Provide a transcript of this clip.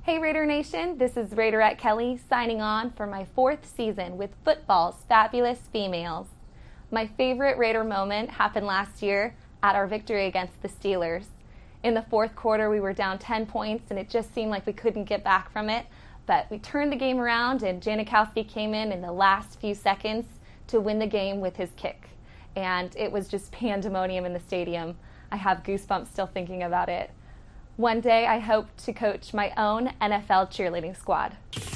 Hey Raider Nation, this is Raiderette Kelly signing on for my 4th season with football's fabulous females. My favorite Raider moment happened last year at our victory against the Steelers. In the 4th quarter, we were down 10 points and it just seemed like we couldn't get back from it. But we turned the game around and Janikowski came in the last few seconds to win the game with his kick. And it was just pandemonium in the stadium. I have goosebumps still thinking about it. One day I hope to coach my own NFL cheerleading squad.